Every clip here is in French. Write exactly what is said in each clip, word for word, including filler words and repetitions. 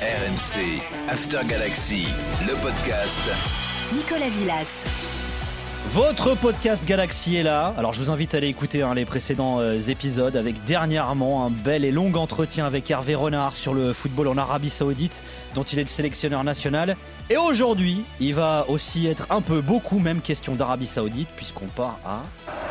R M C, After Galaxy, le podcast. Nicolas Villas. Votre podcast Galaxy est là. Alors je vous invite à aller écouter hein, les précédents euh, épisodes avec dernièrement un bel et long entretien avec Hervé Renard sur le football en Arabie Saoudite dont il est le sélectionneur national. Et aujourd'hui, il va aussi être un peu, beaucoup même question d'Arabie Saoudite puisqu'on part à...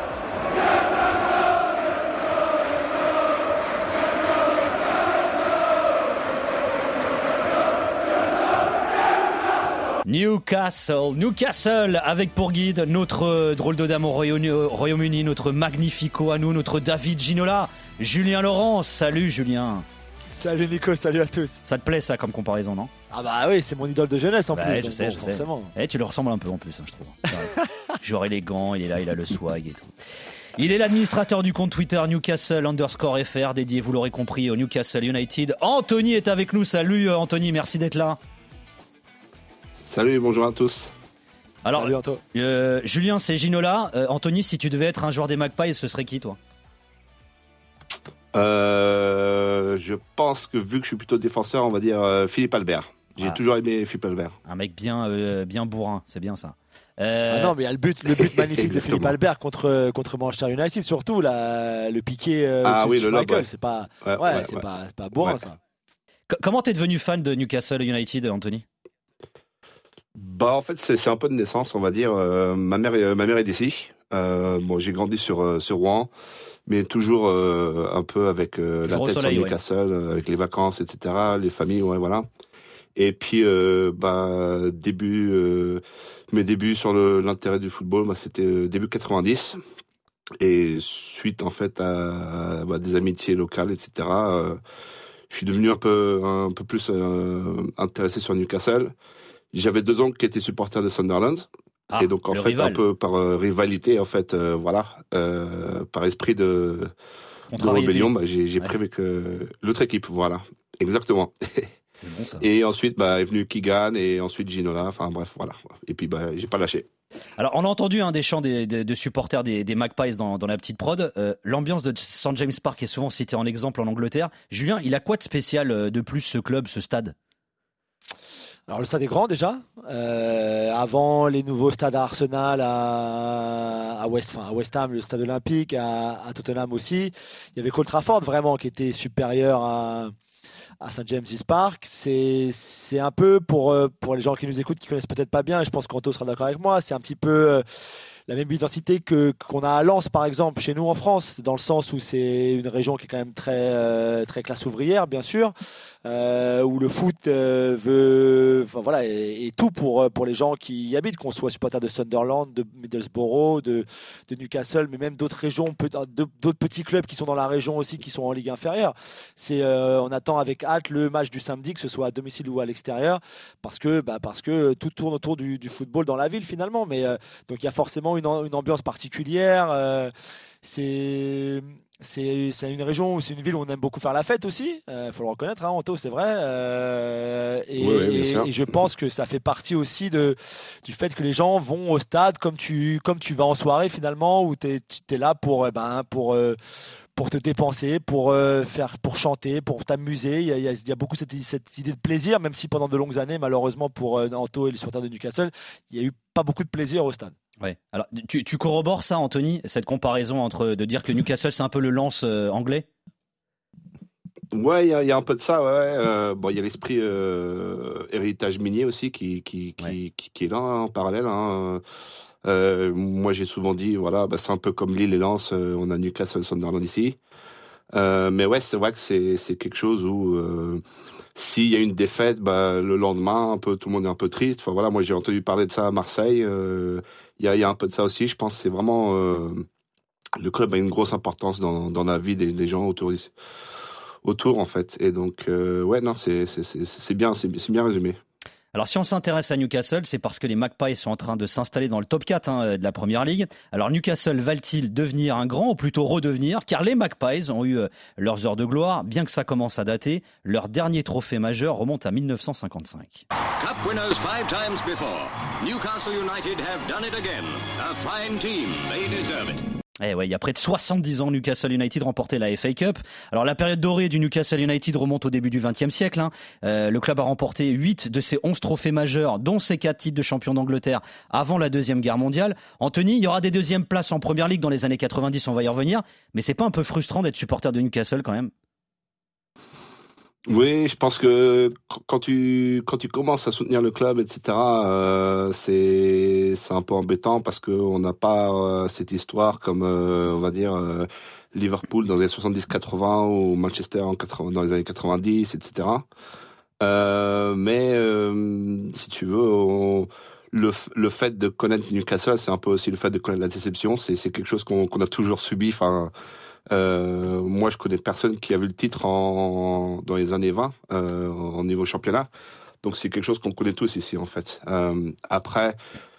Newcastle, Newcastle avec pour guide notre drôle de dame au Royaume-Uni, notre magnifico à nous, notre David Ginola, Julien Laurent. Salut Julien. Salut Nico, salut à tous. Ça te plaît ça comme comparaison, non? Ah bah oui, c'est mon idole de jeunesse en bah, plus. Ouais, je donc sais, bon, je forcément. sais. Eh, tu le ressembles un peu en plus, hein, je trouve. Genre élégant, il est là, il a le swag et tout. Il est l'administrateur du compte Twitter Newcastle underscore F R, dédié, vous l'aurez compris, au Newcastle United. Anthony est avec nous. Salut Anthony, merci d'être là. Salut, bonjour à tous. Alors, Salut Anto. Euh, Julien, c'est Ginola. Euh, Anthony, si tu devais être un joueur des Magpies, ce serait qui, toi? euh, Je pense que vu que je suis plutôt défenseur, on va dire euh, Philippe Albert. J'ai ah. toujours aimé Philippe Albert. Un mec bien, euh, bien bourrin, c'est bien ça. Euh... Ah non, mais il y a le but, le but magnifique de Philippe Albert contre, contre Manchester United, surtout la, le piqué euh, ah, de oui, le Michael. ouais. C'est pas, ouais, ouais, ouais, c'est ouais. pas, c'est pas bourrin ouais. ça. C- comment t'es devenu fan de Newcastle United, Anthony? Bah en fait c'est, c'est un peu de naissance, on va dire. Euh, ma mère est, ma mère est d'ici. Euh, bon, j'ai grandi sur euh, sur Rouen, mais toujours euh, un peu avec euh, la tête soleil, sur Newcastle, ouais. euh, avec les vacances, et cetera, les familles, ouais, voilà. Et puis euh, bah début, euh, mes débuts sur le, l'intérêt du football, bah, c'était euh, début quatre-vingt-dix. Et suite en fait à, à bah, des amitiés locales, et cetera. Euh, je suis devenu un peu un peu plus euh, intéressé sur Newcastle. J'avais deux oncles qui étaient supporters de Sunderland. Ah, et donc, en fait, rival. un peu par euh, rivalité, en fait, euh, voilà, euh, par esprit de, de rébellion, bah, j'ai, j'ai ouais. pris avec euh, l'autre équipe, voilà, exactement. C'est bon, ça. Et ensuite, bah, est venu Keegan et ensuite Ginola, enfin bref, voilà. Et puis, bah, j'ai pas lâché. Alors, on a entendu hein, des chants des, des, de supporters des, des Magpies dans, dans la petite prod. Euh, l'ambiance de Saint James Park est souvent citée en exemple en Angleterre. Julien, il a quoi de spécial de plus, ce club, ce stade? Alors le stade est grand déjà. Euh, avant les nouveaux stades à Arsenal, à, à, West, enfin, à West Ham, le stade olympique, à, à Tottenham aussi. Il y avait Old Trafford vraiment qui était supérieur à, à Saint James's Park. C'est, c'est un peu pour, pour les gens qui nous écoutent, qui connaissent peut-être pas bien, et je pense qu'Anto sera d'accord avec moi, c'est un petit peu la même identité que qu'on a à Lens par exemple chez nous en France, dans le sens où c'est une région qui est quand même très euh, très classe ouvrière bien sûr, euh, où le foot euh, veut, enfin voilà, et, et tout pour pour les gens qui y habitent, qu'on soit supporter de Sunderland, de Middlesbrough, de de Newcastle, mais même d'autres régions, d'autres petits clubs qui sont dans la région aussi, qui sont en ligue inférieure. C'est euh, on attend avec hâte le match du samedi, que ce soit à domicile ou à l'extérieur, parce que bah parce que tout tourne autour du, du football dans la ville finalement. Mais euh, donc il y a forcément une une ambiance particulière, euh, c'est, c'est, c'est une région où c'est une ville où on aime beaucoup faire la fête aussi, il euh, faut le reconnaître, hein, Anto, c'est vrai, euh, et, oui, oui, et, et je pense que ça fait partie aussi de, du fait que les gens vont au stade comme tu, comme tu vas en soirée finalement, où tu es là pour, eh ben, pour euh, pour te dépenser, pour euh, faire, pour chanter, pour t'amuser. Il y a, il y a, il y a beaucoup cette, cette idée de plaisir, même si pendant de longues années, malheureusement pour euh, Anto et les supporters de Newcastle, il n'y a eu pas beaucoup de plaisir au stade. Ouais. Alors, tu, tu corrobores ça, Anthony, cette comparaison entre de dire que Newcastle c'est un peu le Lens euh, anglais? Ouais, il y, y a un peu de ça. Ouais. Euh, bon, il y a l'esprit euh, héritage minier aussi qui qui qui, ouais. qui, qui est là hein, en parallèle. Hein. Euh, moi, j'ai souvent dit, voilà, bah, c'est un peu comme Lille et Lens. Euh, on a Newcastle, Sunderland ici. Euh, mais ouais, c'est vrai que c'est c'est quelque chose où euh, s'il y a une défaite, bah, le lendemain, un peu tout le monde est un peu triste. Enfin voilà, moi j'ai entendu parler de ça à Marseille. Il euh, y a il y a un peu de ça aussi. Je pense que c'est vraiment euh, le club a une grosse importance dans dans la vie des, des gens autour autour en fait. Et donc euh, ouais non, c'est c'est c'est c'est bien, c'est, c'est bien résumé. Alors si on s'intéresse à Newcastle, c'est parce que les Magpies sont en train de s'installer dans le top quatre hein, de la Première Ligue. Alors Newcastle va-t-il devenir un grand ou plutôt redevenir? Car les Magpies ont eu euh, leurs heures de gloire, bien que ça commence à dater. Leur dernier trophée majeur remonte à dix-neuf cent cinquante-cinq. Cup winners five times before. Newcastle United have done it again. A fine team, they deserve it. Eh ouais, il y a près de soixante-dix ans, Newcastle United remportait la F A Cup. Alors la période dorée du Newcastle United remonte au début du vingtième siècle. Hein. Euh, le club a remporté huit de ses onze trophées majeurs, dont ses quatre titres de champion d'Angleterre avant la Deuxième Guerre mondiale. Anthony, il y aura des deuxièmes places en Première Ligue dans les années quatre-vingt-dix, on va y revenir. Mais c'est pas un peu frustrant d'être supporter de Newcastle quand même ? Oui, je pense que quand tu quand tu commences à soutenir le club, et cetera, euh, c'est c'est un peu embêtant parce que on n'a pas euh, cette histoire comme euh, on va dire euh, Liverpool dans les années soixante-dix quatre-vingts ou Manchester en quatre-vingts, dans les années quatre-vingt-dix, et cetera. Euh, mais euh, si tu veux, on, le le fait de connaître Newcastle, c'est un peu aussi le fait de connaître la déception. C'est c'est quelque chose qu'on qu'on a toujours subi. Enfin. Euh, moi, je connais personne qui a vu le titre en, dans les années vingt, euh, en niveau championnat. Donc, c'est quelque chose qu'on connaît tous ici, en fait. Euh, après,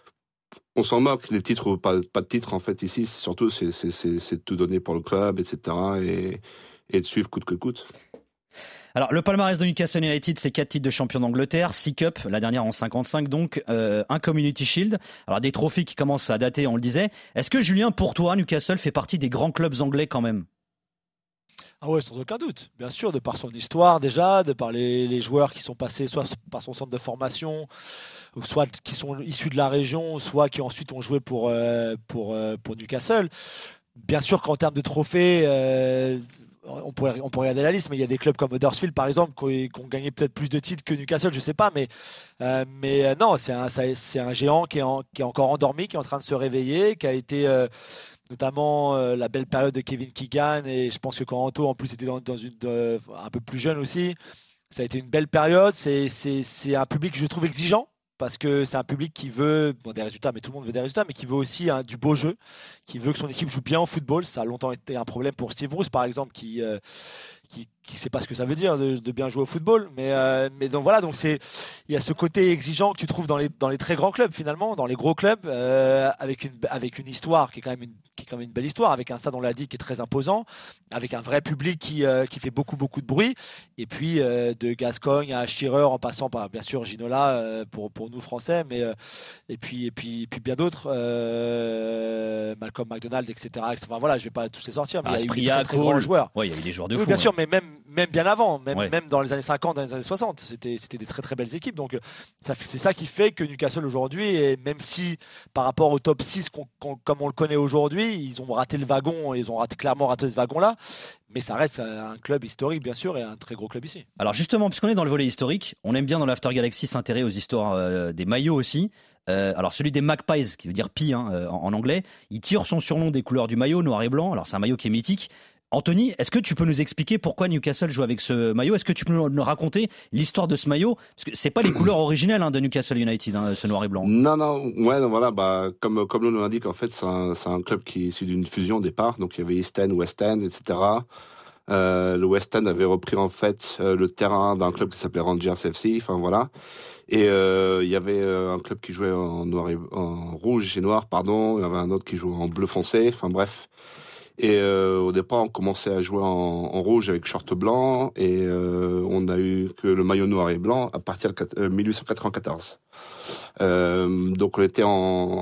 on s'en moque, les titres ou pas, pas de titres, en fait, ici. C'est surtout, c'est, c'est, c'est, c'est de tout donner pour le club, et cetera. Et, et de suivre coûte que coûte. Alors, le palmarès de Newcastle United, c'est quatre titres de champion d'Angleterre, six cups, la dernière en cinquante-cinq donc, euh, un Community Shield. Alors, des trophées qui commencent à dater, on le disait. Est-ce que, Julien, pour toi, Newcastle fait partie des grands clubs anglais quand même ? Ah ouais, sans aucun doute. Bien sûr, de par son histoire déjà, de par les, les joueurs qui sont passés soit par son centre de formation, soit qui sont issus de la région, soit qui ensuite ont joué pour, euh, pour, euh, pour Newcastle. Bien sûr qu'en termes de trophées... Euh, On pourrait, on pourrait regarder la liste, mais il y a des clubs comme Huddersfield, par exemple, qui, qui ont gagné peut-être plus de titres que Newcastle, je ne sais pas. Mais, euh, mais euh, non, c'est un, c'est un géant qui est, en, qui est encore endormi, qui est en train de se réveiller, qui a été euh, notamment euh, la belle période de Kevin Keegan. Et je pense que quand Anto, en plus, était dans, dans une, de, un peu plus jeune aussi, ça a été une belle période. C'est, c'est, c'est un public que je trouve exigeant. Parce que c'est un public qui veut bon, des résultats, mais tout le monde veut des résultats, mais qui veut aussi hein, du beau jeu, qui veut que son équipe joue bien au football. Ça a longtemps été un problème pour Steve Bruce, par exemple, qui euh, qui qui sait pas ce que ça veut dire de, de bien jouer au football. Mais euh, mais donc voilà, donc c'est il y a ce côté exigeant que tu trouves dans les dans les très grands clubs finalement, dans les gros clubs, euh, avec une avec une histoire qui est quand même une qui est quand même une belle histoire, avec un stade on l'a dit qui est très imposant, avec un vrai public qui euh, qui fait beaucoup beaucoup de bruit. Et puis euh, de Gascogne à Shearer en passant par bien sûr Ginola euh, pour pour nous français, mais euh, et puis et puis et puis bien d'autres, euh, Malcolm McDonald, et cetera. Enfin voilà, je vais pas tous les sortir, mais ah, il y a Spria, eu des très, très grands joueurs. Ouais, il y a eu des joueurs de oui, fou. bien ouais. sûr, mais même même bien avant, même ouais. même dans les années cinquante, dans les années soixante, c'était c'était des très très belles équipes. Donc ça, c'est ça qui fait que Newcastle aujourd'hui, et même si par rapport au top six qu'on, qu'on, comme on le connaît aujourd'hui, ils ont raté le wagon, ils ont raté, clairement raté ce wagon-là. Mais ça reste un club historique, bien sûr, et un très gros club ici. Alors justement, puisqu'on est dans le volet historique, on aime bien dans l'After Galaxy s'intéresser aux histoires euh, des maillots aussi. Euh, alors celui des Magpies, qui veut dire pie hein, euh, en, en anglais, il tire son surnom des couleurs du maillot, noir et blanc. Alors c'est un maillot qui est mythique. Anthony, est-ce que tu peux nous expliquer pourquoi Newcastle joue avec ce maillot ? Est-ce que tu peux nous raconter l'histoire de ce maillot ? Parce que c'est pas les couleurs originelles hein, de Newcastle United, hein, ce noir et blanc. Non, non, ouais, non, voilà, bah, comme, comme nous l'indique, en fait, c'est un, c'est un club qui est issu d'une fusion au départ. Donc, il y avait East End, West End, et cetera. Euh, le West End avait repris, en fait, euh, le terrain d'un club qui s'appelait Rangers F C. Enfin, voilà. Et, euh, il y avait euh, un club qui jouait en noir et, en rouge et noir, pardon. Il y avait un autre qui jouait en bleu foncé. Enfin, bref. Et euh, au départ, on commençait à jouer en, en rouge avec short blanc, et euh, on a eu que le maillot noir et blanc à partir de euh, dix-huit cent quatre-vingt-quatorze. Euh, donc on était en,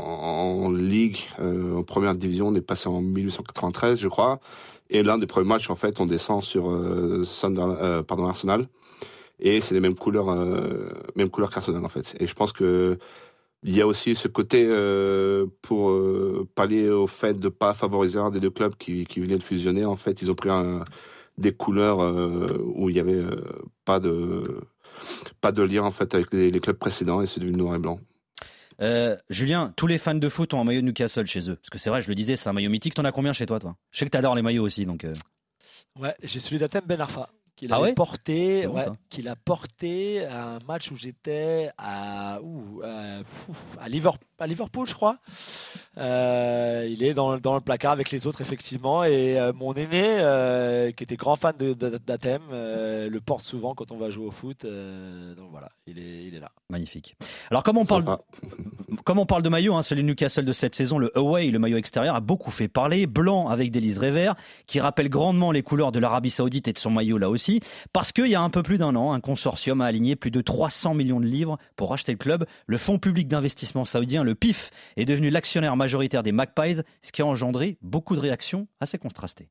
en ligue, euh, en première division, on est passé en dix-huit cent quatre-vingt-treize, je crois. Et l'un des premiers matchs, en fait, on descend sur euh, Sunderland, euh, pardon, Arsenal, et c'est les mêmes couleurs, euh, mêmes couleurs qu'Arsenal, en fait. Et je pense que il y a aussi ce côté euh, pour euh, pallier au fait de pas favoriser un des deux clubs qui, qui venaient de fusionner. En fait, ils ont pris un, des couleurs euh, où il y avait euh, pas de pas de lien en fait avec les, les clubs précédents, et c'est devenu noir et blanc. Euh, Julien, tous les fans de foot ont un maillot de Newcastle chez eux. Parce que c'est vrai, je le disais, c'est un maillot mythique. T'en as combien chez toi, toi ? Je sais que t'adores les maillots aussi, donc. Euh... Ouais, j'ai celui d'Atem Ben Arfa. Qu'il ah avait ouais porté, bon, ouais, qu'il a porté à un match où j'étais à, ouh, à, à, Liverpool, à Liverpool, je crois. Euh, il est dans, dans le placard avec les autres, effectivement. Et euh, mon aîné, euh, qui était grand fan de, de, d'Atem, euh, le porte souvent quand on va jouer au foot. Euh, donc voilà, il est, il est là. Magnifique. Alors, comme on parle, comme on parle de maillot, hein, celui de Newcastle de cette saison, le away, le maillot extérieur, a beaucoup fait parler. Blanc avec des liserés verts, qui rappelle grandement les couleurs de l'Arabie Saoudite et de son maillot là aussi. Parce qu'il y a un peu plus d'un an, un consortium a aligné plus de trois cents millions de livres pour racheter le club. Le fonds public d'investissement saoudien, le le P I F est devenu l'actionnaire majoritaire des Magpies, ce qui a engendré beaucoup de réactions assez contrastées.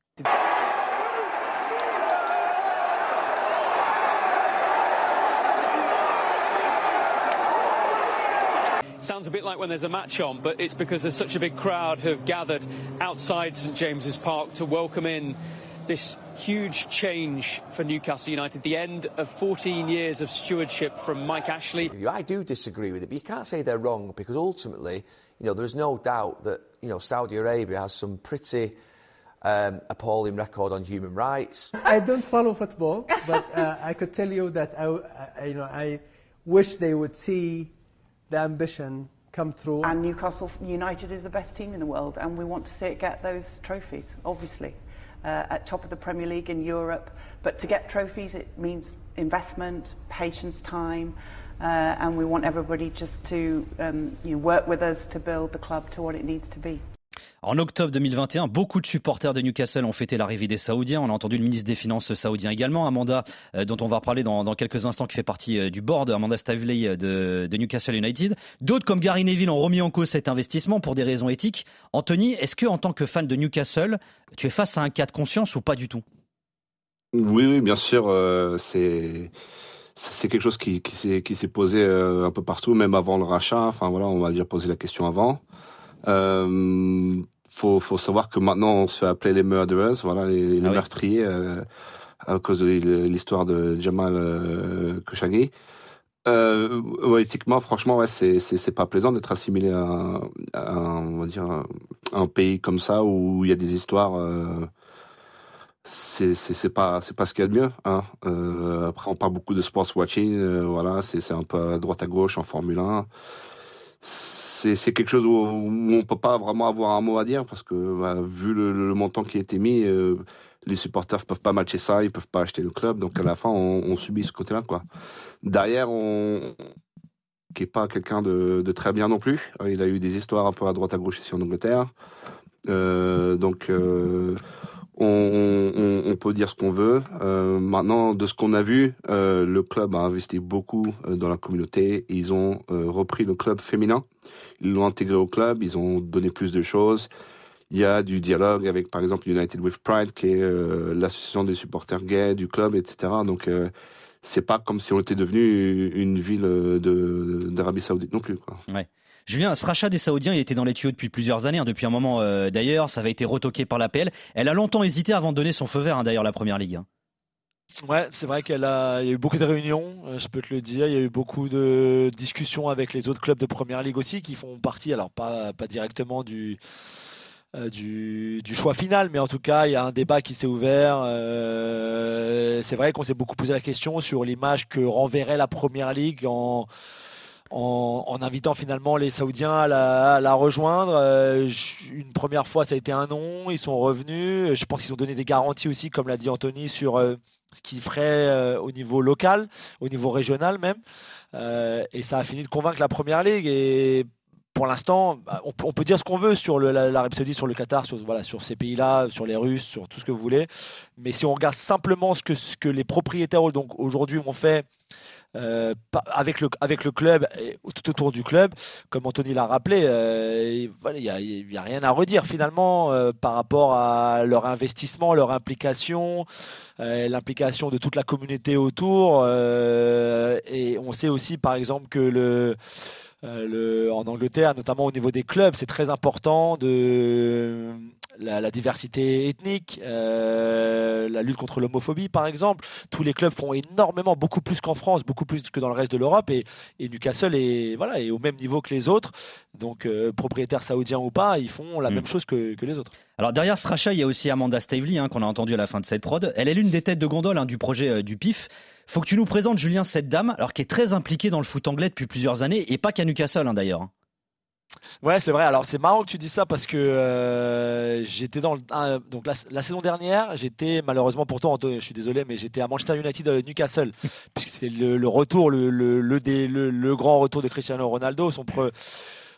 Sounds a bit like when there's a match on, but it's because there's such a big crowd who have gathered outside St James's Park to welcome in this huge change for Newcastle United, the end of fourteen years of stewardship from Mike Ashley. I do disagree with it, but you can't say they're wrong because ultimately, you know, there's no doubt that, you know, Saudi Arabia has some pretty um, appalling record on human rights. I don't follow football, but uh, I could tell you that I, I, you know, I wish they would see the ambition come through. And Newcastle United is the best team in the world, and we want to see it get those trophies, obviously. Uh, at top of the Premier League in Europe, but to get trophies it means investment, patience, time, uh, and we want everybody just to um, you know, work with us to build the club to what it needs to be. En octobre deux mille vingt et un, beaucoup de supporters de Newcastle ont fêté l'arrivée des Saoudiens. On a entendu le ministre des Finances saoudien également, Amanda, euh, dont on va reparler dans, dans quelques instants, qui fait partie euh, du board, Amanda Stavely de, de Newcastle United. D'autres, comme Gary Neville, ont remis en cause cet investissement pour des raisons éthiques. Anthony, est-ce que en tant que fan de Newcastle, tu es face à un cas de conscience ou pas du tout ? Oui, oui, bien sûr. Euh, c'est... C'est quelque chose qui, qui, s'est, qui s'est posé euh, un peu partout, même avant le rachat. Enfin voilà, on m'a déjà posé la question avant. Euh, faut, faut savoir que maintenant on se fait appeler les murderers, voilà, les, les ah meurtriers, oui. euh, à cause de l'histoire de Jamal euh, Khashoggi. Euh, ouais, éthiquement, franchement, ouais, c'est, c'est, c'est pas plaisant d'être assimilé à, un, à un, on va dire, à un pays comme ça où il y a des histoires. Euh, c'est, c'est, c'est pas, c'est pas ce qu'il y a de mieux. Hein. Euh, après, on parle beaucoup de sports watching, euh, voilà, c'est, c'est un peu à droite à gauche en Formule un. C'est, c'est quelque chose où, où on peut pas vraiment avoir un mot à dire parce que bah, vu le, le montant qui a été mis, euh, les supporters peuvent pas matcher ça, ils peuvent pas acheter le club, donc à la fin on, on subit ce côté-là quoi. Derrière, on qui est pas quelqu'un de, de très bien non plus. Il a eu des histoires un peu à droite à gauche ici en Angleterre, euh, donc. Euh, On, on, on peut dire ce qu'on veut. Euh, maintenant, de ce qu'on a vu, euh, le club a investi beaucoup euh, dans la communauté. Ils ont euh, repris le club féminin. Ils l'ont intégré au club. Ils ont donné plus de choses. Il y a du dialogue avec, par exemple, United with Pride, qui est euh, l'association des supporters gays du club, et cetera. Donc, euh, c'est pas comme si on était devenu une ville de, d'Arabie Saoudite non plus, quoi. Ouais. Julien, ce rachat des Saoudiens, il était dans les tuyaux depuis plusieurs années, hein, depuis un moment euh, d'ailleurs, ça avait été retoqué par l'A P L. Elle a longtemps hésité avant de donner son feu vert, hein, d'ailleurs, la Première Ligue. Hein. Ouais, c'est vrai qu'il y a eu beaucoup de réunions, euh, je peux te le dire. Il y a eu beaucoup de discussions avec les autres clubs de Première Ligue aussi, qui font partie, alors pas, pas directement du, euh, du, du choix final, mais en tout cas, il y a un débat qui s'est ouvert. Euh, c'est vrai qu'on s'est beaucoup posé la question sur l'image que renverrait la Première Ligue en... En, en invitant finalement les Saoudiens à la, à la rejoindre. Euh, une première fois, ça a été un non. Ils sont revenus. Je pense qu'ils ont donné des garanties aussi, comme l'a dit Anthony, sur euh, ce qu'ils feraient euh, au niveau local, au niveau régional même. Euh, et ça a fini de convaincre la Première Ligue. Et pour l'instant, on, on peut dire ce qu'on veut sur le, l'Arabie Saoudite, sur le Qatar, sur, voilà, sur ces pays-là, sur les Russes, sur tout ce que vous voulez. Mais si on regarde simplement ce que, ce que les propriétaires donc, aujourd'hui ont fait, Euh, avec le avec le club et tout autour du club, comme Anthony l'a rappelé, euh, voilà, il y a, il y a rien à redire finalement euh, par rapport à leur investissement, leur implication, euh, l'implication de toute la communauté autour. Euh, et on sait aussi par exemple que le Euh, le, en Angleterre, notamment au niveau des clubs, c'est très important de la, la diversité ethnique, euh, la lutte contre l'homophobie par exemple. Tous les clubs font énormément, beaucoup plus qu'en France, beaucoup plus que dans le reste de l'Europe, et, et Newcastle est, voilà, est au même niveau que les autres. Donc euh, propriétaires saoudiens ou pas, ils font la mmh. même chose que, que les autres. Alors derrière ce rachat, il y a aussi Amanda Stavely, hein, qu'on a entendu à la fin de cette prod. Elle est l'une des têtes de gondole hein, du projet euh, du P I F. Faut que tu nous présentes, Julien, cette dame, alors qui est très impliquée dans le foot anglais depuis plusieurs années, et pas qu'à Newcastle hein, d'ailleurs. Ouais, c'est vrai. Alors c'est marrant que tu dis ça parce que euh, j'étais dans le, euh, donc la, la saison dernière, j'étais malheureusement pourtant, je suis désolé, mais j'étais à Manchester United euh, Newcastle puisque c'était le, le retour, le le le, des, le le grand retour de Cristiano Ronaldo, son pre,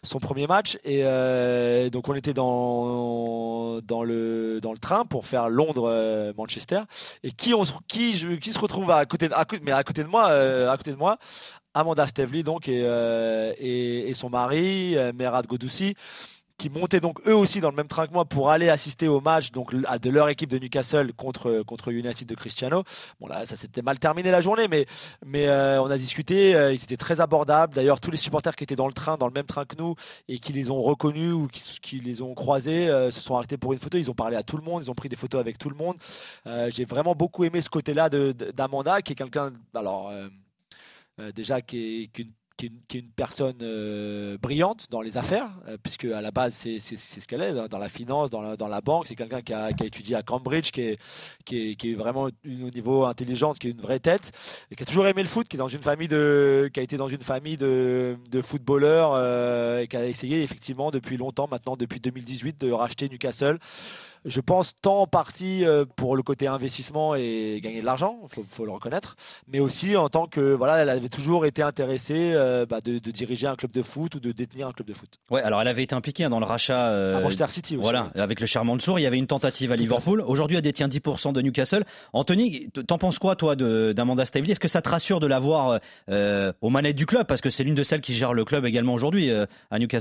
son premier match. Et euh, donc on était dans dans le dans le train pour faire Londres-Manchester. Et qui on qui je, qui se retrouve à côté à côté mais à côté de moi euh, à côté de moi Amanda Staveley donc et euh, et, et son mari euh, Merad Godoussi, qui montaient donc eux aussi dans le même train que moi pour aller assister au match donc de leur équipe de Newcastle contre contre United de Cristiano. Bon là ça s'était mal terminé la journée, mais mais euh, on a discuté, euh, ils étaient très abordables. D'ailleurs tous les supporters qui étaient dans le train, dans le même train que nous et qui les ont reconnus ou qui, qui les ont croisés euh, se sont arrêtés pour une photo. Ils ont parlé à tout le monde, ils ont pris des photos avec tout le monde. Euh, j'ai vraiment beaucoup aimé ce côté-là de, de, d'Amanda, qui est quelqu'un alors euh, euh, déjà qui est qui est une Qui est, une, qui est une personne euh, brillante dans les affaires, euh, puisque à la base c'est, c'est, c'est ce qu'elle est dans, dans la finance, dans la, dans la banque. C'est quelqu'un qui a, qui a étudié à Cambridge, qui est, qui est, qui est vraiment au niveau intelligence, qui est une vraie tête, et qui a toujours aimé le foot, qui est dans une famille de, qui a été dans une famille de, de footballeurs euh, et qui a essayé effectivement depuis longtemps, maintenant depuis deux mille dix-huit, de racheter Newcastle. Je pense tant en partie pour le côté investissement et gagner de l'argent, il faut, faut le reconnaître, mais aussi en tant que voilà, elle avait toujours été intéressée euh, bah, de, de diriger un club de foot ou de détenir un club de foot. Ouais, alors elle avait été impliquée hein, dans le rachat euh, à Manchester City aussi. Voilà, avec le cher Mansour, il y avait une tentative à Tout Liverpool. À Aujourd'hui, elle détient dix pour cent de Newcastle. Anthony, t'en penses quoi toi de, d'Amanda Staveley ? Est-ce que ça te rassure de la voir euh, aux manettes du club, parce que c'est l'une de celles qui gère le club également aujourd'hui euh, à Newcastle ?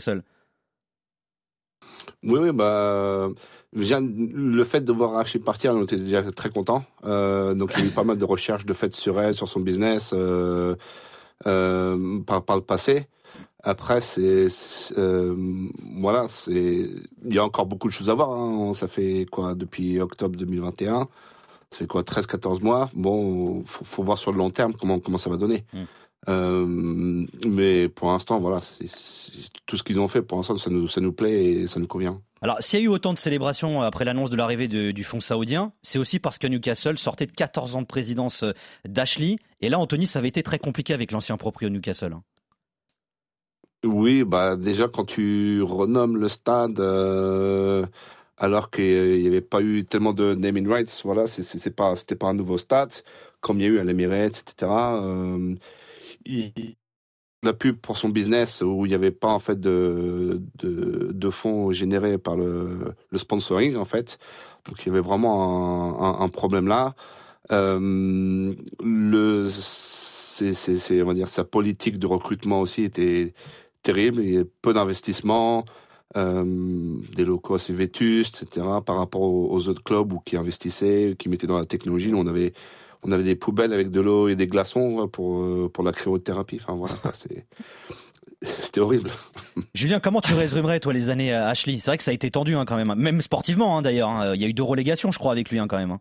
Oui, oui, bah, le fait de voir Rachid partir, on était déjà très contents. Euh, donc, il y a eu pas mal de recherches de fait sur elle, sur son business, euh, euh, par, par le passé. Après, c'est, c'est euh, voilà, c'est, il y a encore beaucoup de choses à voir. Hein. Ça fait quoi depuis octobre deux mille vingt et un ? Ça fait quoi, treize quatorze mois ? Bon, faut, faut voir sur le long terme comment comment ça va donner. Mmh. Euh, mais pour l'instant, voilà, c'est, c'est, tout ce qu'ils ont fait, pour l'instant, ça nous, ça nous plaît et ça nous convient. Alors, s'il y a eu autant de célébrations après l'annonce de l'arrivée de, du fonds saoudien, c'est aussi parce que Newcastle sortait de quatorze ans de présidence d'Ashley. Et là, Anthony, ça avait été très compliqué avec l'ancien proprio de Newcastle. Oui, bah déjà, quand tu renommes le stade, euh, alors qu'il n'y avait pas eu tellement de naming rights, voilà, c'est, c'est, c'est pas, c'était pas un nouveau stade, comme il y a eu à l'Emirates, et cetera. Euh, il, la pub pour son business où il n'y avait pas en fait de, de, de fonds générés par le, le sponsoring en fait. Donc il y avait vraiment un, un, un problème là. Euh, le, c'est, c'est, c'est, on va dire, sa politique de recrutement aussi était terrible. Il y avait peu d'investissement, euh, des locaux assez vétustes, et cetera par rapport aux, aux autres clubs où qui investissaient, qui mettaient dans la technologie. Nous, on avait On avait des poubelles avec de l'eau et des glaçons pour, pour la cryothérapie. Enfin, voilà, c'est, c'était horrible. Julien, comment tu résumerais, toi, les années à Ashley ? C'est vrai que ça a été tendu, hein, quand même. Même sportivement, hein, d'ailleurs. Hein. Il y a eu deux relégations, je crois, avec lui, hein, quand même. Hein.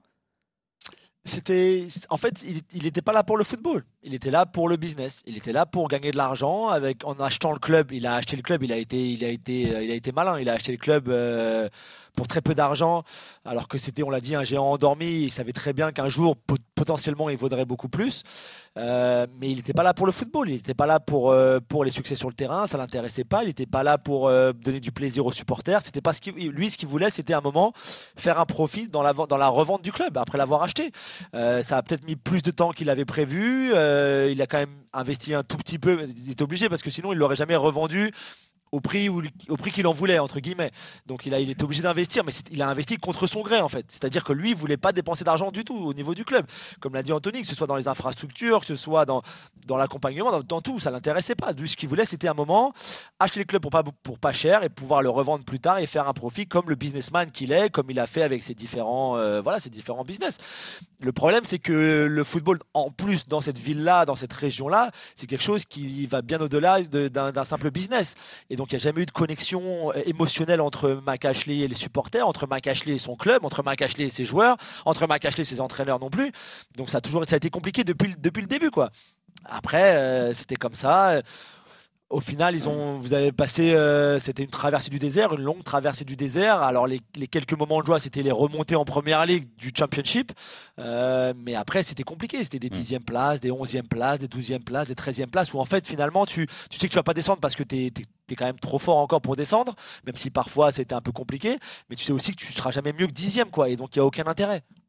C'était, en fait, il n'était pas là pour le football. Il était là pour le business. Il était là pour gagner de l'argent avec, en achetant le club. Il a acheté le club. Il a été, il a été, il a été malin. Il a acheté le club euh, pour très peu d'argent, alors que c'était, on l'a dit, un géant endormi. Il savait très bien qu'un jour, potentiellement, il vaudrait beaucoup plus. Euh, mais il n'était pas là pour le football. Il n'était pas là pour euh, pour les succès sur le terrain. Ça l'intéressait pas. Il n'était pas là pour euh, donner du plaisir aux supporters. C'était pas ce qu'il, lui, ce qu'il voulait, c'était à un moment faire un profit dans la dans la revente du club après l'avoir acheté. Euh, ça a peut-être mis plus de temps qu'il avait prévu. Euh, il a quand même investi un tout petit peu. Il est obligé parce que sinon il l'aurait jamais revendu au prix où, au prix qu'il en voulait, entre guillemets. Donc il a il était obligé d'investir, mais c'est, il a investi contre son gré en fait. C'est-à-dire que lui il voulait pas dépenser d'argent du tout au niveau du club, comme l'a dit Anthony, que ce soit dans les infrastructures, que ce soit dans dans l'accompagnement, dans, dans tout, ça l'intéressait pas. Lui ce qu'il voulait c'était un moment acheter le club pour pas pour pas cher et pouvoir le revendre plus tard et faire un profit comme le businessman qu'il est, comme il a fait avec ses différents euh, voilà ses différents business. Le problème c'est que le football en plus dans cette ville-là, dans cette région-là, c'est quelque chose qui va bien au-delà de, d'un, d'un simple business. Et donc il n'y a jamais eu de connexion émotionnelle entre Mike Ashley et les supporters, entre Mike Ashley et son club, entre Mike Ashley et ses joueurs, entre Mike Ashley et ses entraîneurs non plus. Donc ça a toujours ça a été compliqué depuis depuis le début quoi. Après euh, c'était comme ça. Au final, ils ont, vous avez passé, euh, c'était une traversée du désert, une longue traversée du désert. Alors les, les quelques moments de joie, c'était les remontées en première ligue du Championship, euh, mais après c'était compliqué. C'était des dixièmes places, des onzièmes places, des douzièmes places, des treizièmes places, où en fait finalement tu, tu sais que tu vas pas descendre parce que t'es, t'es, t'es quand même trop fort encore pour descendre, même si parfois c'était un peu compliqué. Mais tu sais aussi que tu seras jamais mieux que dixième quoi, et donc il y a aucun intérêt.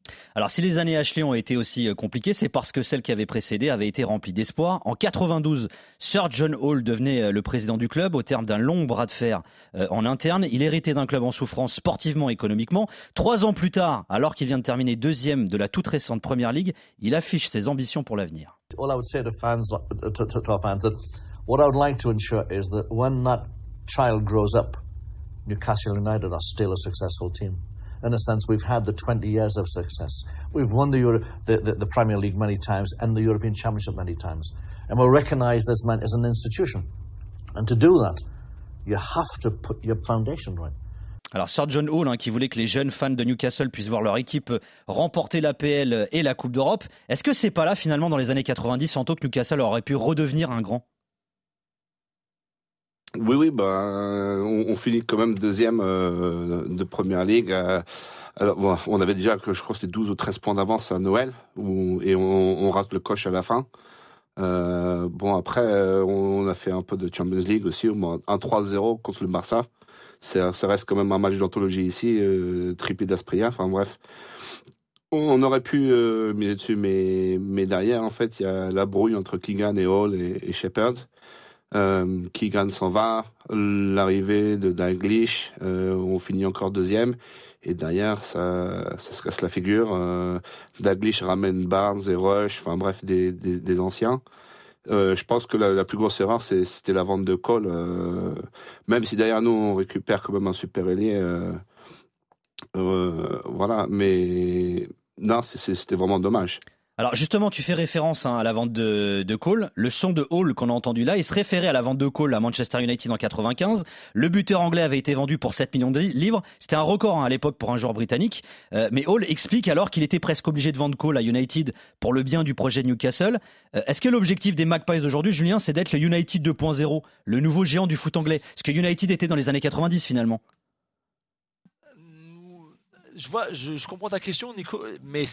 Alors si les années Ashley ont été aussi compliquées, c'est parce que celles qui avaient précédé avaient été remplies d'espoir. En quatre-vingt-douze, Sir John Hall devenait le président du club au terme d'un long bras de fer en interne. Il héritait d'un club en souffrance sportivement et économiquement. Trois ans plus tard, alors qu'il vient de terminer deuxième de la toute récente Premier League, il affiche ses ambitions pour l'avenir. All I would say to fans, to, to, to our fans, that what I would like to ensure is that when that child grows up, Newcastle United are still a successful team. In a sense, we've had the twenty years of success. We've won the, Euro, the, the, the Premier League many times and the European Championship many times. And we're recognised as, as an institution. And to do that, you have to put your foundation right. Alors Sir John Hall, hein, qui voulait que les jeunes fans de Newcastle puissent voir leur équipe remporter l'A P L et la Coupe d'Europe. Est-ce que c'est pas là, finalement, dans les années quatre-vingt-dix, en tant que Newcastle aurait pu redevenir un grand ? Oui, oui, ben, on, on finit quand même deuxième euh, de Première Ligue. Euh, alors, bon, on avait déjà, je crois, c'était douze ou treize points d'avance à Noël, où, et on, on rate le coche à la fin. Euh, bon, après, on a fait un peu de Champions League aussi, un trois zéro contre le Barça. C'est, ça reste quand même un match d'anthologie ici, euh, triplé d'Asprilla, enfin bref. On aurait pu euh, miser dessus, mais, mais derrière, en fait, il y a la brouille entre Keegan et Hall et, et Shepherd. Euh, Keegan s'en va, l'arrivée de Dalglish, euh, on finit encore deuxième, et derrière ça, ça se casse la figure. Euh, Dalglish ramène Barnes et Rush, enfin bref, des, des, des anciens. Euh, je pense que la, la plus grosse erreur, c'est, c'était la vente de Cole. Euh, même si derrière nous on récupère quand même un super ailier, euh, euh, voilà. Mais non, c'est, c'est, c'était vraiment dommage. Alors justement, tu fais référence hein, à la vente de, de Cole. Le son de Hall qu'on a entendu là, il se référait à la vente de Cole à Manchester United en quatre-vingt-quinze. Le buteur anglais avait été vendu pour sept millions de livres. C'était un record hein, à l'époque pour un joueur britannique. Euh, mais Hall explique alors qu'il était presque obligé de vendre Cole à United pour le bien du projet de Newcastle. Euh, est-ce que l'objectif des Magpies d'aujourd'hui, Julien, c'est d'être le United deux point zéro, le nouveau géant du foot anglais ? Ce que United était dans les années quatre-vingt-dix finalement. Je vois, je, je comprends ta question, Nico, mais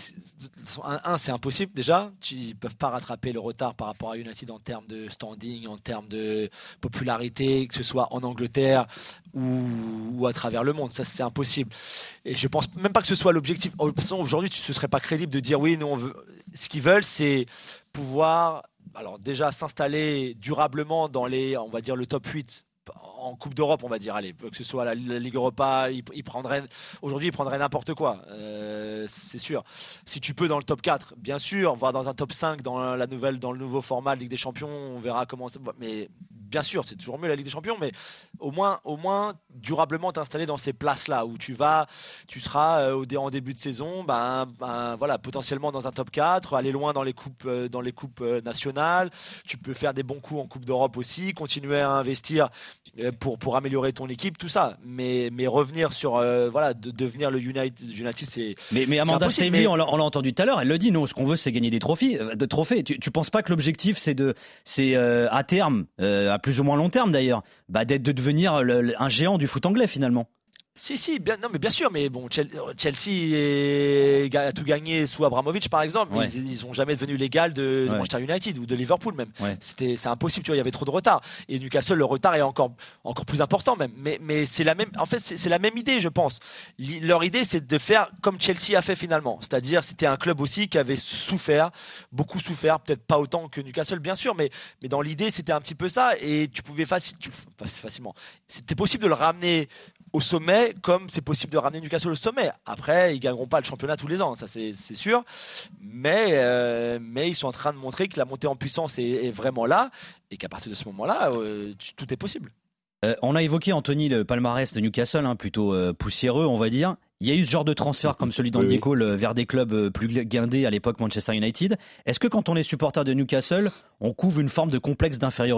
un, un, c'est impossible déjà. Ils ne peuvent pas rattraper le retard par rapport à United en termes de standing, en termes de popularité, que ce soit en Angleterre ou, ou à travers le monde. Ça, c'est impossible. Et je pense même pas que ce soit l'objectif. De toute façon, aujourd'hui, ce serait pas crédible de dire oui, nous, on veut. Ce qu'ils veulent, c'est pouvoir, alors déjà s'installer durablement dans les, on va dire, le top huit. En Coupe d'Europe, on va dire, allez, que ce soit la, la Ligue Europa, ils, ils prendraient, aujourd'hui, ils prendraient n'importe quoi, euh, c'est sûr. Si tu peux dans le top quatre, bien sûr, voire dans un top cinq, dans la nouvelle, dans le nouveau format de Ligue des Champions, on verra comment ça. Mais bien sûr, c'est toujours mieux la Ligue des Champions, mais au moins, au moins durablement t'installer dans ces places-là où tu vas, tu seras euh, au, en début de saison, ben, ben, voilà, potentiellement dans un top quatre, aller loin dans les coupes, euh, dans les coupes euh, nationales. Tu peux faire des bons coups en Coupe d'Europe aussi, continuer à investir pour pour améliorer ton équipe, tout ça, mais mais revenir sur euh, voilà, de devenir le United, United c'est mais mais Amanda Stavely, mais... on, l'a, on l'a entendu tout à l'heure, elle le dit, nous ce qu'on veut c'est gagner des trophées, de trophées. Tu tu penses pas que l'objectif c'est de c'est euh, à terme, euh, à plus ou moins long terme d'ailleurs, bah d'être de devenir le, le, un géant du foot anglais finalement? Si, si, bien, non, mais bien sûr, mais bon, Chelsea est, a tout gagné sous Abramovich, par exemple, mais ouais. ils, ils ont jamais devenu l'égal de, de ouais. Manchester United ou de Liverpool même. Ouais. C'était, c'est impossible, tu vois, il y avait trop de retard. Et Newcastle, le retard est encore, encore plus important même. Mais, mais c'est la même, en fait, c'est, c'est la même idée, je pense. L- leur idée, c'est de faire comme Chelsea a fait finalement. C'est-à-dire, c'était un club aussi qui avait souffert, beaucoup souffert, peut-être pas autant que Newcastle, bien sûr, mais, mais dans l'idée, c'était un petit peu ça. Et tu pouvais facile, tu, facilement, c'était possible de le ramener au sommet, comme c'est possible de ramener Newcastle au sommet. Après, ils gagneront pas le championnat tous les ans, ça c'est, c'est sûr. Mais, euh, mais ils sont en train de montrer que la montée en puissance est, est vraiment là et qu'à partir de ce moment-là, euh, tout est possible. Euh, on a évoqué, Anthony, le palmarès de Newcastle, hein, plutôt euh, poussiéreux, on va dire. Il y a eu ce genre de transfert comme celui d'Andy oui. Cole vers des clubs plus guindés à l'époque Manchester United. Est-ce que quand on est supporter de Newcastle, on couvre une forme de complexe d'infériorité ?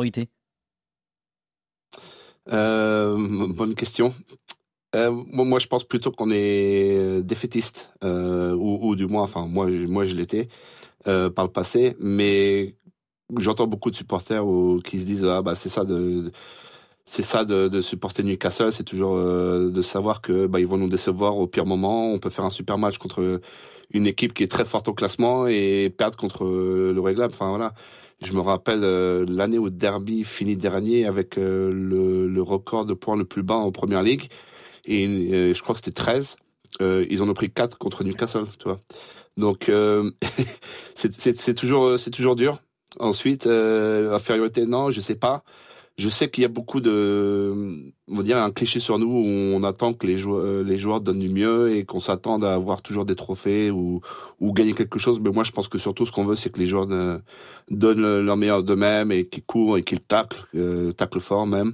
Euh, bonne question. Euh, moi, moi, je pense plutôt qu'on est défaitiste, euh, ou, ou du moins, enfin, moi, moi, je l'étais euh, par le passé, mais j'entends beaucoup de supporters où, qui se disent ah bah c'est ça de, c'est ça de, de supporter Newcastle, c'est toujours euh, de savoir que bah ils vont nous décevoir au pire moment. On peut faire un super match contre une équipe qui est très forte au classement et perdre contre le Red Club. Enfin voilà. Je me rappelle euh, l'année où Derby finit dernier avec euh, le, le record de points le plus bas en Première Ligue. Et euh, je crois que c'était treize. euh, ils en ont pris quatre contre Newcastle, tu vois. Donc euh, c'est, c'est, c'est toujours c'est toujours dur. Ensuite, euh, infériorité, non, je sais pas. Je sais qu'il y a beaucoup de, on va dire, un cliché sur nous où on attend que les joueurs, les joueurs donnent du mieux et qu'on s'attende à avoir toujours des trophées ou, ou gagner quelque chose. Mais moi, je pense que surtout, ce qu'on veut, c'est que les joueurs ne, donnent leur meilleur d'eux-mêmes et qu'ils courent et qu'ils taclent, euh, taclent fort même.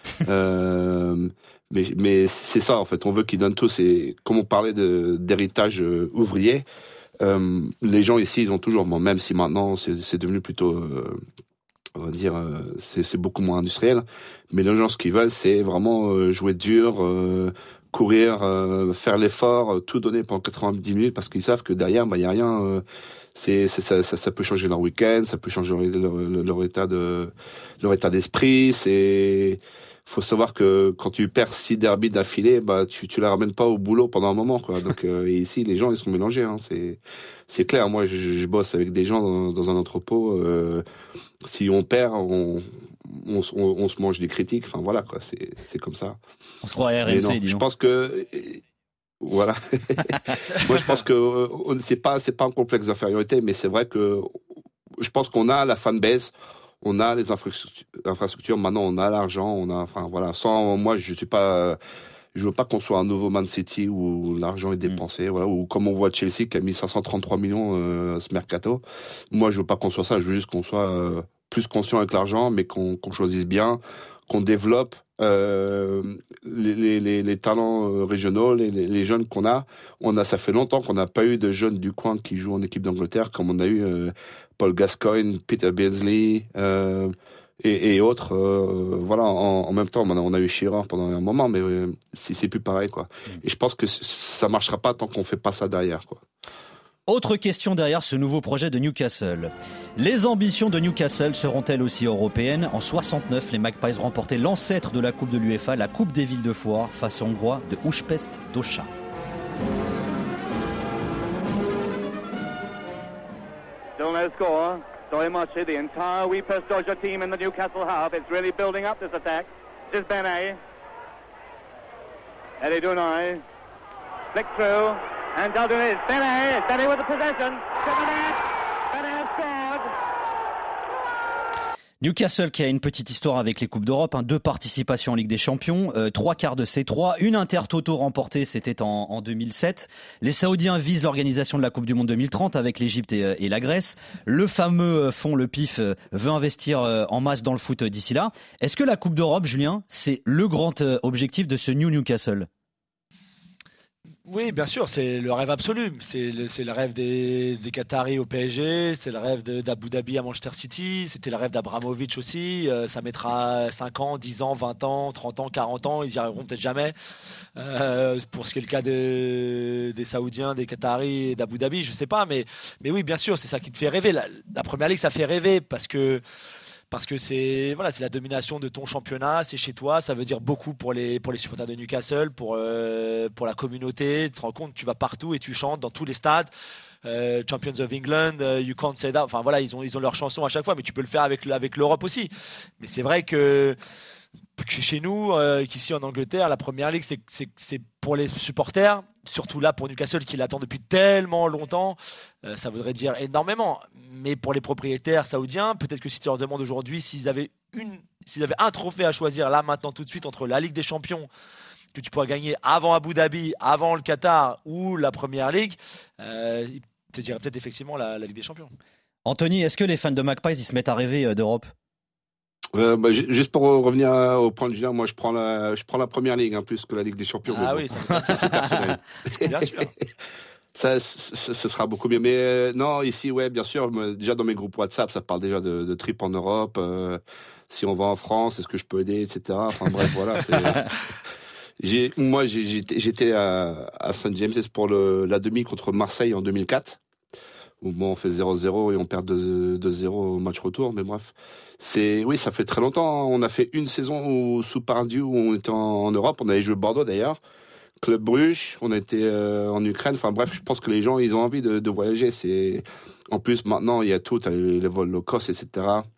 euh, mais, mais c'est ça, en fait. On veut qu'ils donnent tout. C'est, comme on parlait de, d'héritage euh, ouvrier, euh, les gens ici, ils ont toujours, bon, même si maintenant, c'est, c'est devenu plutôt, euh, on va dire, c'est, c'est beaucoup moins industriel. Mais les gens, ce qu'ils veulent, c'est vraiment euh, jouer dur, euh, courir, euh, faire l'effort, tout donner pendant quatre-vingt-dix minutes parce qu'ils savent que derrière, bah, il y a rien. Euh, c'est, c'est ça, ça, ça peut changer leur week-end, ça peut changer leur, leur, leur état de, leur état d'esprit. C'est, faut savoir que quand tu perds six derbies d'affilée, bah, tu, tu la ramènes pas au boulot pendant un moment, quoi. Donc, euh, et ici, les gens, ils sont mélangés, hein. C'est, c'est clair. Moi, je, je bosse avec des gens dans, dans un entrepôt. Euh, si on perd, on, on, on, on se mange des critiques. Enfin, voilà, quoi. C'est, c'est comme ça. On se croit à R M C, non, dis je donc. pense que, voilà. Moi, je pense que euh, c'est pas, c'est pas un complexe d'infériorité, mais c'est vrai que je pense qu'on a la fanbase. On a les infrastructures, infrastructures, maintenant on a l'argent, on a, enfin voilà. Sans moi, je suis pas, je veux pas qu'on soit un nouveau Man City où l'argent est dépensé, mmh. voilà, ou comme on voit Chelsea qui a mis cinq cent trente-trois millions euh, ce mercato. Moi, je veux pas qu'on soit ça. Je veux juste qu'on soit euh, plus conscient avec l'argent, mais qu'on, qu'on choisisse bien, qu'on développe euh, les, les, les talents euh, régionaux, les, les jeunes qu'on a. On a, ça fait longtemps qu'on n'a pas eu de jeunes du coin qui jouent en équipe d'Angleterre, comme on a eu euh, Paul Gascoigne, Peter Beardsley euh, et, et autres. Euh, voilà, en, en même temps, on a, on a eu Shearer pendant un moment, mais euh, c'est, c'est plus pareil, quoi. Et je pense que ça marchera pas tant qu'on fait pas ça derrière, quoi. Autre question derrière ce nouveau projet de Newcastle. Les ambitions de Newcastle seront-elles aussi européennes ? En soixante-neuf, les Magpies remportaient l'ancêtre de la Coupe de l'UEFA, la Coupe des villes de foire, face aux Hongrois de Újpest Dósa. Still no score. Doimachi, the entire Újpest Dósa team in the Newcastle half. It's really building up this attack. This is Benet. Eddie Dunay. Flick through. And Daldon is Benet. Benet with the possession. Benet. Benet scored. Newcastle qui a une petite histoire avec les Coupes d'Europe, hein, deux participations en Ligue des Champions, euh, trois quarts de C trois, une Intertoto remportée, c'était en, en deux mille sept. Les Saoudiens visent l'organisation de la Coupe du Monde deux mille trente avec l'Égypte et, et la Grèce. Le fameux fonds, le P I F, euh, veut investir euh, en masse dans le foot euh, d'ici là. Est-ce que la Coupe d'Europe, Julien, c'est le grand euh, objectif de ce New Newcastle ? Oui, bien sûr, c'est le rêve absolu. C'est le, c'est le rêve des, des Qataris au P S G, c'est le rêve de, d'Abu Dhabi à Manchester City, c'était le rêve d'Abramovich aussi. Euh, ça mettra cinq ans, dix ans, vingt ans, trente ans, quarante ans, ils y arriveront peut-être jamais. Euh, pour ce qui est le cas de, des Saoudiens, des Qataris et d'Abu Dhabi, je sais pas, mais, mais oui, bien sûr, c'est ça qui te fait rêver. La, la Première Ligue, ça fait rêver parce que Parce que c'est voilà, c'est la domination de ton championnat, c'est chez toi, ça veut dire beaucoup pour les pour les supporters de Newcastle, pour euh, pour la communauté. Tu te rends compte, tu vas partout et tu chantes dans tous les stades. Euh, Champions of England, uh, you can't say that. Enfin voilà, ils ont ils ont leur chanson à chaque fois, mais tu peux le faire avec avec l'Europe aussi. Mais c'est vrai que chez nous, euh, qu'ici en Angleterre, la Première Ligue, c'est c'est c'est pour les supporters. Surtout là pour Newcastle qui l'attend depuis tellement longtemps, euh, ça voudrait dire énormément. Mais pour les propriétaires saoudiens, peut-être que si tu leur demandes aujourd'hui s'ils avaient une, s'ils avaient un trophée à choisir là maintenant tout de suite entre la Ligue des Champions que tu pourrais gagner avant Abu Dhabi, avant le Qatar ou la Première Ligue, euh, ils te diraient peut-être effectivement la, la Ligue des Champions. Anthony, est-ce que les fans de Magpies ils se mettent à rêver d'Europe ? Euh, bah, juste pour revenir au point de Julien, moi je prends la, je prends la Première Ligue hein, plus que la Ligue des Champions. Ah bon. oui, ça, ça c'est personnel. Bien sûr. Ça, ça, ça sera beaucoup mieux. Mais euh, non, ici, ouais, bien sûr. Déjà dans mes groupes WhatsApp, ça parle déjà de, de trip en Europe. Euh, si on va en France, est-ce que je peux aider, et cetera. Enfin bref, voilà. C'est... J'ai, moi, j'ai, j'étais, j'étais à, à Saint James's pour le, la demi contre Marseille en deux mille quatre. Où bon, on fait zéro zéro et on perd deux zéro au match retour. Mais bref, c'est, oui, ça fait très longtemps. On a fait une saison où, sous Pardieu où on était en, en Europe. On avait joué Bordeaux d'ailleurs. Club Bruges, on était euh, en Ukraine. Enfin bref, je pense que les gens, ils ont envie de, de voyager. C'est en plus maintenant, il y a tout, t'as les, les vols low cost, et cetera.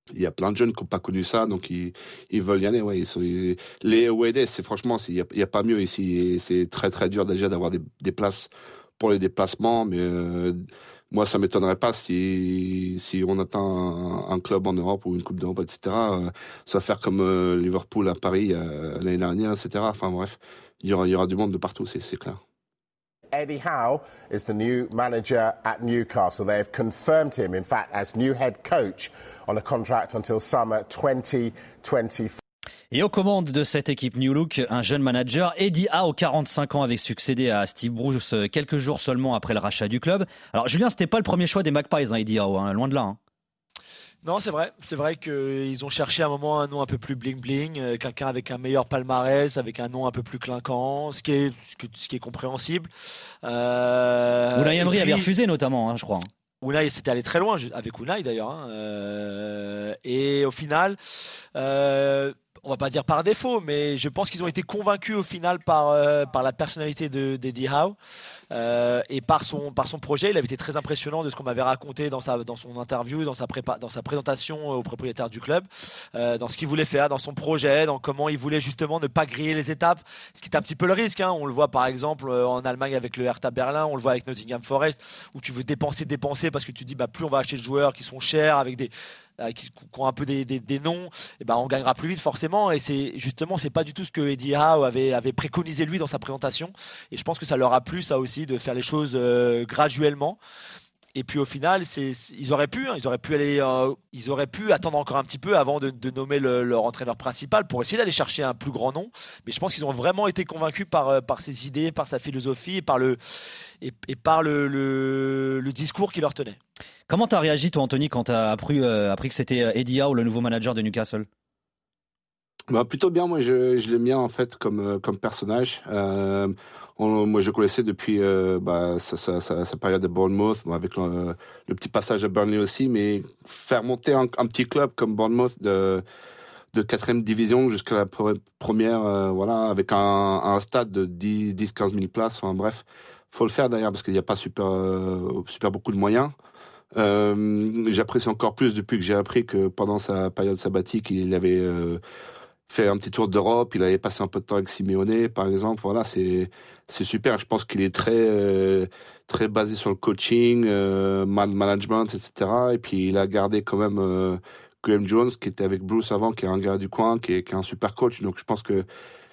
il y a plein de jeunes qui n'ont pas connu ça, donc ils, ils veulent y aller. Ouais. Ils sont, ils, les O E D, c'est franchement, il n'y a, a pas mieux ici. C'est très très dur déjà d'avoir des, des places pour les déplacements, mais euh, moi ça m'étonnerait pas si si on atteint un, un club en Europe ou une coupe d'Europe, et cetera. Euh, ça va faire comme euh, Liverpool à Paris euh, l'année dernière, et cetera. Enfin bref, il y aura il y aura du monde de partout, c'est c'est clair. Eddie Howe is the new manager at Newcastle. They have confirmed him, in fact, as new head coach on a contract until summer twenty twenty-four. Et aux commandes de cette équipe New Look, un jeune manager, Eddie Howe, quarante-cinq ans, avait succédé à Steve Bruce quelques jours seulement après le rachat du club. Alors Julien, c'était pas le premier choix des Magpies, hein, Eddie Howe, hein, loin de là. Hein. Non, c'est vrai. C'est vrai qu'ils ont cherché à un moment un nom un peu plus bling-bling, euh, quelqu'un avec un meilleur palmarès, avec un nom un peu plus clinquant, ce qui est, ce qui est compréhensible. Euh, Unai Emery avait refusé notamment, hein, je crois. Unai, c'était allé très loin, avec Unai d'ailleurs. Hein, euh, et au final... Euh, on va pas dire par défaut, mais je pense qu'ils ont été convaincus au final par euh, par la personnalité de d'Eddie Howe euh, et par son par son projet. Il avait été très impressionnant de ce qu'on m'avait raconté dans sa dans son interview, dans sa prépa, dans sa présentation au propriétaire du club, euh, dans ce qu'il voulait faire, dans son projet, dans comment il voulait justement ne pas griller les étapes, ce qui est un petit peu le risque. Hein. On le voit par exemple en Allemagne avec le Hertha Berlin, on le voit avec Nottingham Forest, où tu veux dépenser, dépenser parce que tu dis bah plus on va acheter de joueurs qui sont chers avec des qui ont un peu des, des, des noms, et ben on gagnera plus vite forcément. Et c'est justement c'est pas du tout ce que Eddie Howe avait avait préconisé lui dans sa présentation. Et je pense que ça leur a plu ça aussi de faire les choses euh, graduellement. Et puis au final, c'est, ils auraient pu, hein, ils auraient pu aller, euh, ils auraient pu attendre encore un petit peu avant de, de nommer le, leur entraîneur principal pour essayer d'aller chercher un plus grand nom. Mais je pense qu'ils ont vraiment été convaincus par par ses idées, par sa philosophie et par le et, et par le, le le discours qui leur tenait. Comment t'as réagi toi, Anthony, quand t'as appris euh, appris que c'était Eddie Howe, le nouveau manager de Newcastle? Bah plutôt bien, moi je, je l'aime bien en fait comme comme personnage. Euh, on, moi je connaissais depuis euh, bah, sa, sa, sa, sa période à Bournemouth, bon, avec le, le petit passage à Burnley aussi, mais faire monter un, un petit club comme Bournemouth de de quatrième division jusqu'à la première, euh, voilà, avec un, un stade de dix quinze mille places, enfin bref, faut le faire d'ailleurs parce qu'il n'y a pas super euh, super beaucoup de moyens. Euh, j'apprécie encore plus depuis que j'ai appris que pendant sa période sabbatique, il avait euh, fait un petit tour d'Europe, il avait passé un peu de temps avec Simeone, par exemple. Voilà, c'est c'est super. Je pense qu'il est très euh, très basé sur le coaching, euh, man management, et cetera. Et puis il a gardé quand même euh, Graham Jones, qui était avec Bruce avant, qui est un gars du coin, qui est, qui est un super coach. Donc je pense que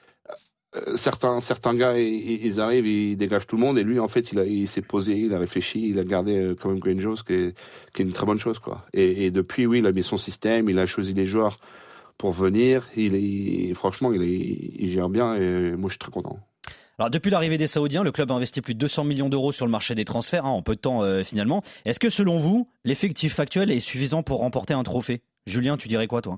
euh, certains certains gars, ils, ils arrivent, ils dégagent tout le monde. Et lui, en fait, il a il s'est posé, il a réfléchi, il a gardé euh, quand même Graham Jones, qui est qui est une très bonne chose, quoi. Et, et depuis, oui, il a mis son système, il a choisi les joueurs pour venir. Il est, franchement, il, est, il gère bien et moi, je suis très content. Alors, depuis l'arrivée des Saoudiens, le club a investi plus de deux cents millions d'euros sur le marché des transferts, hein, en peu de temps euh, finalement. Est-ce que selon vous, l'effectif actuel est suffisant pour remporter un trophée? Julien, tu dirais quoi, toi?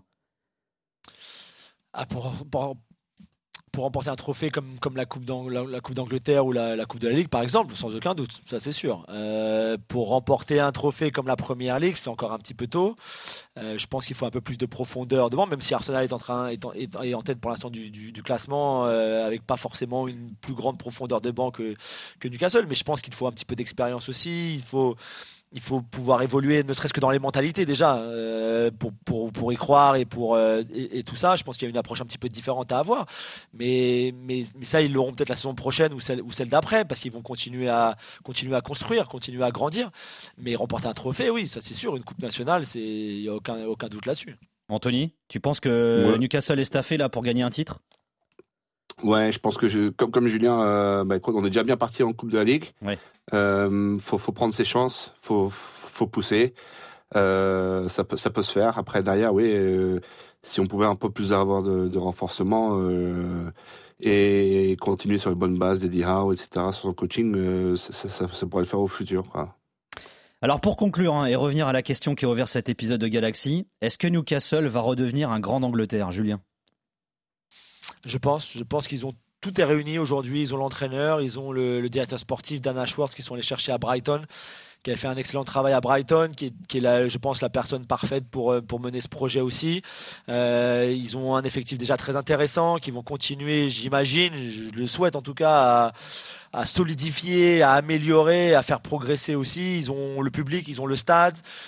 Ah, pour, pour, pour remporter un trophée comme, comme la, coupe la, la Coupe d'Angleterre ou la, la Coupe de la Ligue, par exemple, sans aucun doute, ça c'est sûr. Euh, pour remporter un trophée comme la Première Ligue, c'est encore un petit peu tôt. Euh, je pense qu'il faut un peu plus de profondeur devant, même si Arsenal est en, train, est en, est en tête pour l'instant du, du, du classement, euh, avec pas forcément une plus grande profondeur de banc que, que Newcastle. Mais je pense qu'il faut un petit peu d'expérience aussi. Il faut... Il faut pouvoir évoluer, ne serait-ce que dans les mentalités déjà, euh, pour, pour, pour y croire et, pour, euh, et, et tout ça. Je pense qu'il y a une approche un petit peu différente à avoir. Mais, mais, mais ça, ils l'auront peut-être la saison prochaine ou celle, ou celle d'après, parce qu'ils vont continuer à, continuer à construire, continuer à grandir. Mais remporter un trophée, oui, ça c'est sûr. Une coupe nationale, il n'y a aucun, aucun doute là-dessus. Anthony, tu penses que ouais. Newcastle est staffé là pour gagner un titre? Ouais, je pense que je, comme comme Julien, euh, bah, on est déjà bien parti en Coupe de la Ligue. Ouais. Euh, faut faut prendre ses chances, faut faut pousser. Euh, ça peut ça peut se faire. Après derrière, oui, euh, si on pouvait un peu plus avoir de, de renforcement euh, et continuer sur les bonnes bases d'Eddie Howe, et cetera, sur son coaching, euh, ça, ça, ça, ça pourrait le faire au futur, quoi. Alors pour conclure hein, et revenir à la question qui a ouvert cet épisode de Galaxy, est-ce que Newcastle va redevenir un grand d'Angleterre, Julien? Je pense, je pense qu'ils ont tout est réuni aujourd'hui. Ils ont l'entraîneur, ils ont le, le directeur sportif Dan Ashworth qui sont allés chercher à Brighton, qui a fait un excellent travail à Brighton, qui est, qui est la, je pense, la personne parfaite pour pour mener ce projet aussi. Euh, ils ont un effectif déjà très intéressant, qui vont continuer, j'imagine, je le souhaite en tout cas, à, à solidifier, à améliorer, à faire progresser aussi. Ils ont le public, ils ont le stade.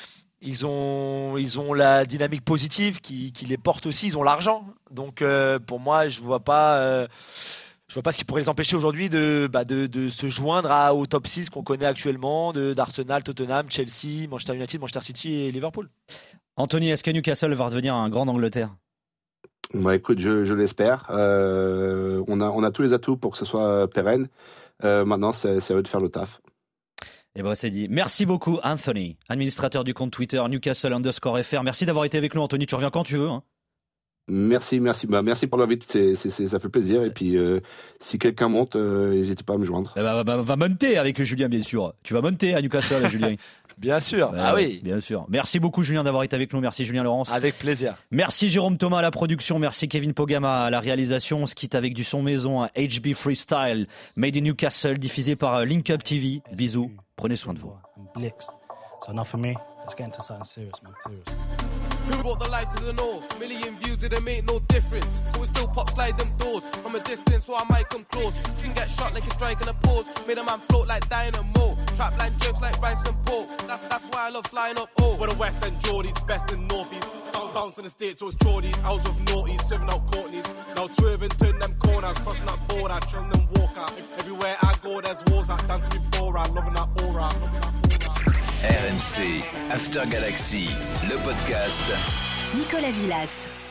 ils ont, ils ont la dynamique positive qui, qui les porte aussi. Ils ont l'argent. Donc, euh, pour moi, je vois pas, euh, je vois pas ce qui pourrait les empêcher aujourd'hui de, bah, de, de se joindre à, au top six qu'on connaît actuellement, de, d'Arsenal, Tottenham, Chelsea, Manchester United, Manchester City et Liverpool. Anthony, est-ce que Newcastle va redevenir un grand d'Angleterre ? Bah, écoute, je, je l'espère. Euh, on a, on a tous les atouts pour que ce soit pérenne. Euh, maintenant, c'est, c'est à eux de faire le taf. Et ben c'est dit. Merci beaucoup Anthony, administrateur du compte Twitter Newcastle underscore F R. Merci d'avoir été avec nous Anthony, tu reviens quand tu veux. Hein. Merci, merci, bah, merci pour l'invite, c'est, c'est, c'est, ça fait plaisir. Et puis euh, si quelqu'un monte, euh, n'hésitez pas à me joindre. Eh ben, va, va monter avec Julien bien sûr. Tu vas monter à Newcastle Julien. Bien sûr, euh, ah oui. Bien sûr. Merci beaucoup Julien d'avoir été avec nous, merci Julien Laurence. Avec plaisir. Merci Jérôme Thomas à la production, merci Kevin Pogama à la réalisation. On se quitte avec du son maison à H B Freestyle, Made in Newcastle, diffusé par Link Up T V. Bisous, prenez soin de vous. Blix. So enough for me. Let's get into something serious, man. Serious. Who brought the life to the north? Million views didn't make no difference. But we still pop slide them doors from a distance, so I might come close. Can get shot like a strike and a pause. Made a man float like dynamo. Trap line jokes like Bryce and Paul. That, that's why I love flying up. Oh, we're the West End Geordies, best in Northeast. Bounce, bounce in the States, so it's Geordies. I was with naughties, serving out Courtneys. Now swerving, turn them corners, crossing that border, trilling them walk out. Everywhere I go, there's wars out. Dancing with Bora, loving that aura, loving that aura. R M C After Galaxy, le podcast. Nicolas Villas.